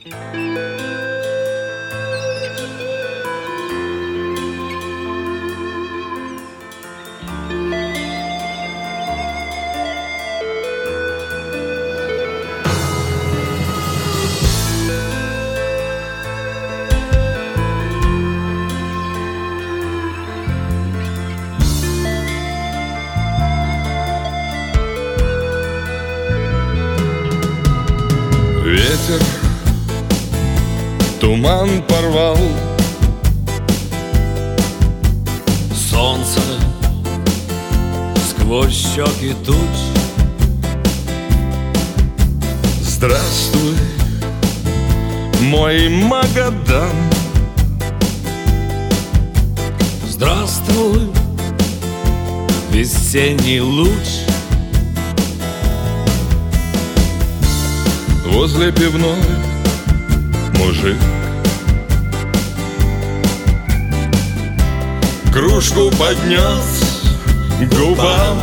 Ветер туман порвал, солнце сквозь щеки туч. Здравствуй, мой Магадан. Здравствуй, весенний луч. Возле пивной мужик кружку поднес к губам,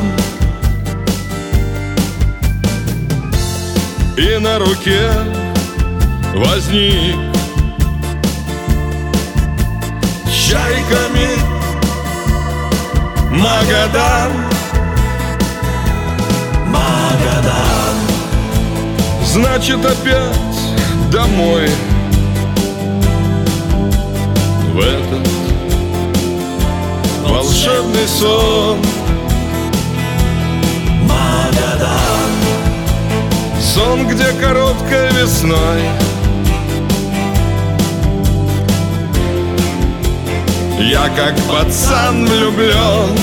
и на руке возник чайками Магадан. Магадан. Значит, опять домой, в этот волшебный сон. Магадан. Сон, где короткой весной я как пацан влюблен.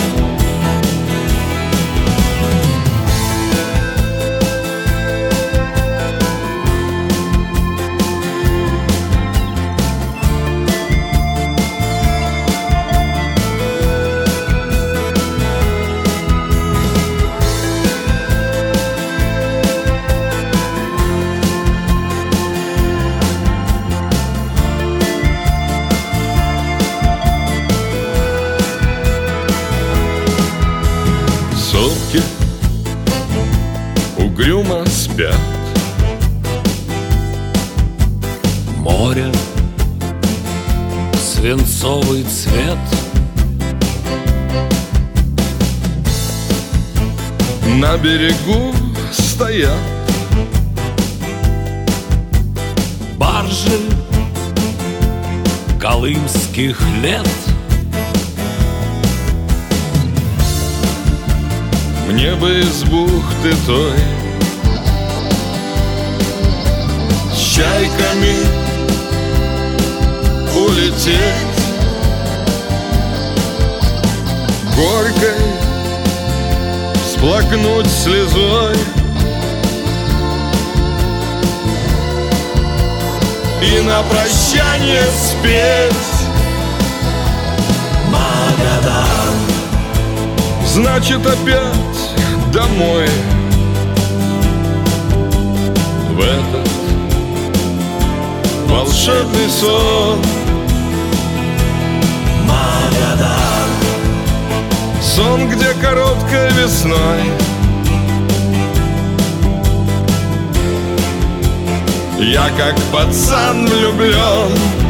Сопки угрюмо спят, Море, свинцовый цвет. на берегу стоят баржи колымских лет. Мне бы из бухты той с чайками улететь, горькой всплакнуть слезой и на прощание спеть Магадан. Значит, опять домой, в этот волшебный сон. Магадан. Сон, где короткой весной я как пацан влюблен.